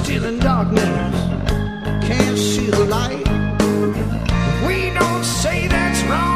still in darkness, can't see the light. We don't say that's wrong.